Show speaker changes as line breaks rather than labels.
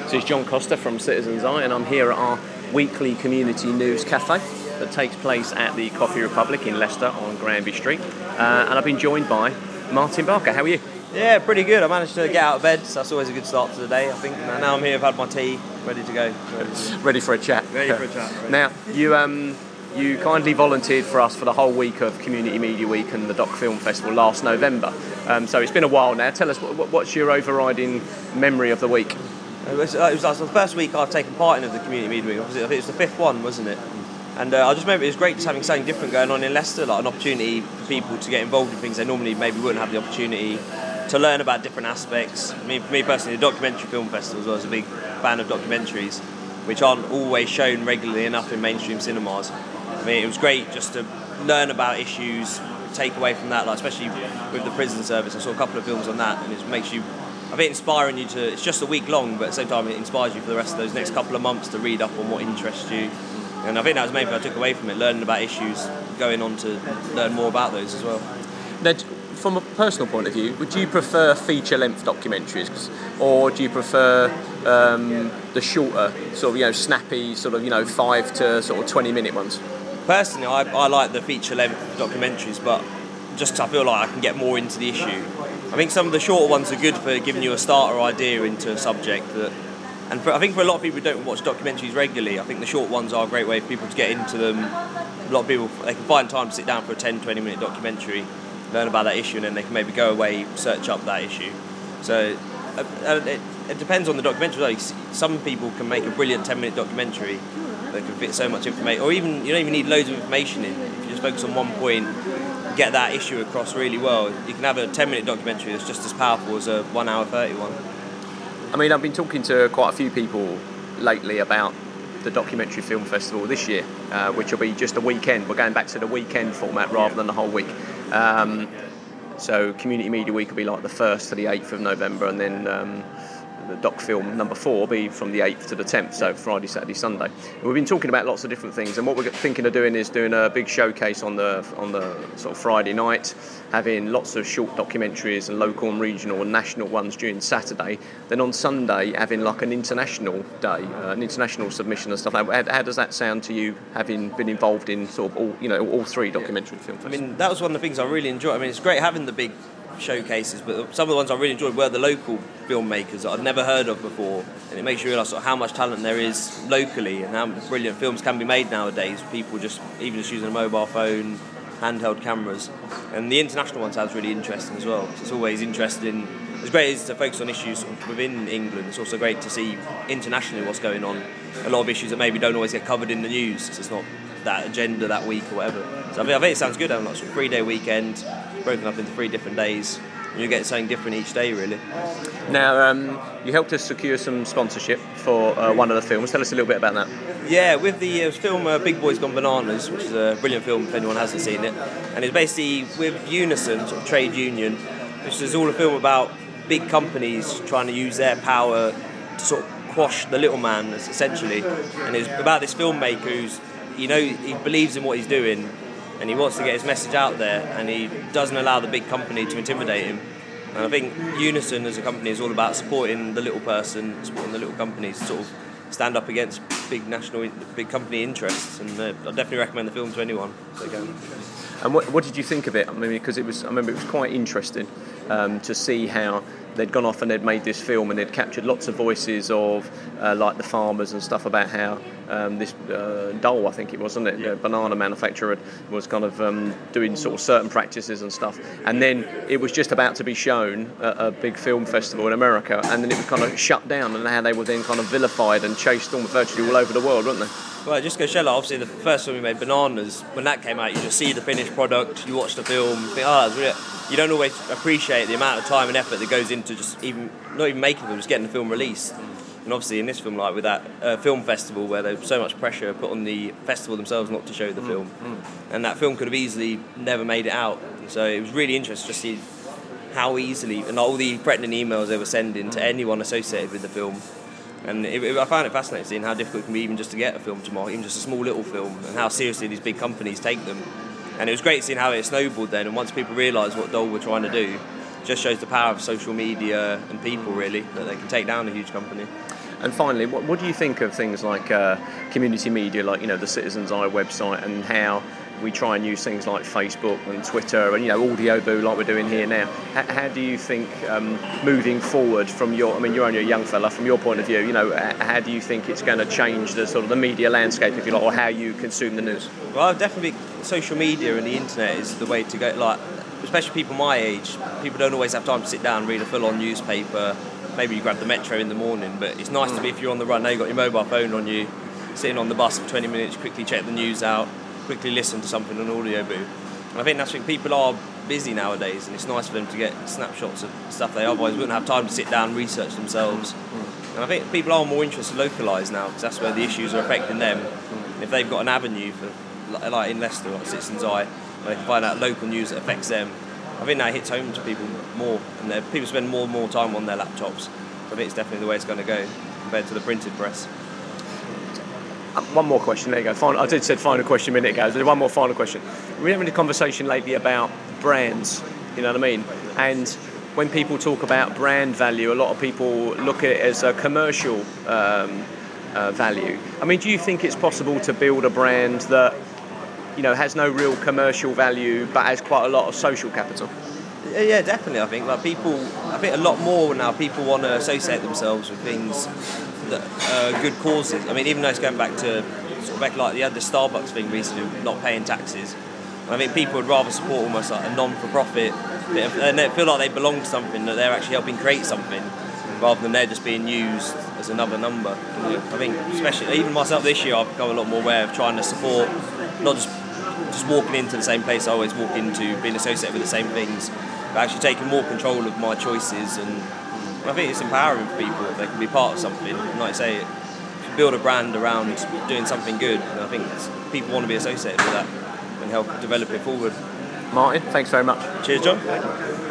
This is John Costa from Citizens Eye, and I'm here at our weekly community news cafe that takes place at the Coffee Republic in Leicester on Granby Street. And I've been joined by Martin Barker. How are you?
Yeah, pretty good. I managed to get out of bed, so that's always a good start to the day, I think. Now I'm here, I've had my tea, ready to go.
Ready for a chat.
Ready for a chat.
Now, you kindly volunteered for us for the whole week of Community Media Week and the Doc Film Festival last November. So it's been a while now. Tell us, what's your overriding memory of the week?
It was the first week I've taken part in the Community Media Week. I think it was the fifth one, wasn't it? And I just remember it was great just having something different going on in Leicester, like an opportunity for people to get involved in things they normally maybe wouldn't have the opportunity to learn about different aspects. For me personally, the Documentary Film Festival as well, I was a big fan of documentaries, which aren't always shown regularly enough in mainstream cinemas. I mean, it was great just to learn about issues, take away from that, like especially with the prison service. I saw a couple of films on that, and it makes you, I think, inspiring you to. It's just a week long, but at the same time, it inspires you for the rest of those next couple of months to read up on what interests you. And I think that was the main thing I took away from it, learning about issues, going on to learn more about those as well.
Now, from a personal point of view, would you prefer feature-length documentaries, or do you prefer the shorter, sort of, snappy, sort of, 5 to sort of 20-minute ones?
Personally, I like the feature-length documentaries, but just 'cause I feel like I can get more into the issue. I think some of the shorter ones are good for giving you a starter idea into a subject. I think for a lot of people who don't watch documentaries regularly, I think the short ones are a great way for people to get into them. A lot of people, they can find time to sit down for a 10-20-minute documentary, learn about that issue, and then they can maybe go away, search up that issue. So it depends on the documentary. Like, some people can make a brilliant 10-minute documentary that can fit so much information, or even you don't even need loads of information in. If you just focus on one point, get that issue across really well, you can have a 10-minute documentary that's just as powerful as a 1-hour 30 one.
I mean, I've been talking to quite a few people lately about the Documentary Film Festival this year, which will be just a weekend. We're going back to the weekend format rather than the whole week. So Community Media Week will be like the 1st to the 8th of November, and then the Doc Film number 4 will be from the 8th to the 10th, so Friday, Saturday, Sunday. And we've been talking about lots of different things, and what we're thinking of doing is doing a big showcase on the sort of Friday night, having lots of short documentaries and local and regional and national ones during Saturday. Then on Sunday, having like an international day, an international submission and stuff. How does that sound to you, having been involved in sort of all three documentary film festivals?
I mean, that was one of the things I really enjoyed. I mean, it's great having the big showcases, but some of the ones I really enjoyed were the local filmmakers that I'd never heard of before, and it makes you realise sort of how much talent there is locally and how brilliant films can be made nowadays. People just using a mobile phone, handheld cameras, and the international one sounds really interesting as well. It's always interesting. As great as to focus on issues sort of within England, it's also great to see internationally what's going on. A lot of issues that maybe don't always get covered in the news, because it's not that agenda that week or whatever. So I think it sounds good having like a 3-day weekend broken up into 3 different days. You get something different each day, really.
Now, you helped us secure some sponsorship for one of the films. Tell us a little bit about that.
Yeah, with the film Big Boys Gone Bananas, which is a brilliant film if anyone hasn't seen it, and it's basically with Unison, sort of trade union, which is all a film about big companies trying to use their power to sort of quash the little man, essentially. And it's about this filmmaker who's, he believes in what he's doing, and he wants to get his message out there, and he doesn't allow the big company to intimidate him. And I think Unison as a company is all about supporting the little person, supporting the little companies, sort of stand up against big company interests. And I definitely recommend the film to anyone. So go.
And what did you think of it? I mean, because I remember it was quite interesting to see how they'd gone off and they'd made this film and they'd captured lots of voices of like the farmers and stuff about how this Dole, I think it was, wasn't it?
Yeah.
The banana manufacturer was kind of doing sort of certain practices and stuff. And then it was just about to be shown at a big film festival in America, and then it was kind of shut down, and how they were then kind of vilified and chased almost virtually all over the world, weren't they?
Well, just go show, like, obviously the first film we made, Bananas, when that came out, you just see the finished product, you watch the film, you think, that's really... You don't always appreciate the amount of time and effort that goes into just not even making them, just getting the film released. And obviously in this film, like with that film festival where there's so much pressure put on the festival themselves not to show the film, and that film could have easily never made it out. So it was really interesting to see how easily, and all the threatening emails they were sending to anyone associated with the film. And I found it fascinating seeing how difficult it can be even just to get a film to market, even just a small little film, and how seriously these big companies take them. And it was great seeing how it snowballed then, and once people realised what Dole were trying to do, it just shows the power of social media and people, really, that they can take down a huge company.
And finally, what do you think of things like community media, like the Citizens Eye website, and how we try and use things like Facebook and Twitter and Audioboo like we're doing here now? How do you think moving forward from you're only a young fella, from your point of view, how do you think it's going to change the sort of the media landscape, if you like, or how you consume the news?
Well, definitely social media and the internet is the way to go. Like, especially people my age, people don't always have time to sit down and read a full-on newspaper. Maybe you grab the metro in the morning, but it's nice to be, if you're on the run, now you've got your mobile phone on you, sitting on the bus for 20 minutes, quickly check the news out, quickly listen to something on Audioboo. And I think that's when people are busy nowadays, and it's nice for them to get snapshots of stuff they otherwise wouldn't have time to sit down and research themselves. And I think people are more interested localised now, because that's where the issues are affecting them. If they've got an avenue for, like in Leicester, like Citizens Eye, where they can find out local news that affects them, I think that hits home to people more, and people spend more and more time on their laptops. So I think it's definitely the way it's going to go compared to the printed press.
One more question, there you go. I did say final question a minute ago. There's one more final question. We're having a conversation lately about brands, you know what I mean? And when people talk about brand value, a lot of people look at it as a commercial value. I mean, do you think it's possible to build a brand that has no real commercial value but has quite a lot of social capital?
Yeah, definitely. I think a lot more now people want to associate themselves with things that are good causes. I mean, even though it's going back to like you had the Starbucks thing recently, not paying taxes. I think people would rather support almost like a non-for-profit, and they feel like they belong to something, that they're actually helping create something, rather than they're just being used as another number. I think, especially even myself this year, I've become a lot more aware of trying to support, not just walking into the same place I always walk into, being associated with the same things, but actually taking more control of my choices. And I think it's empowering for people if they can be part of something. And like I say, if you build a brand around doing something good, and I think people want to be associated with that and help develop it forward.
Martin, thanks very much.
Cheers, John.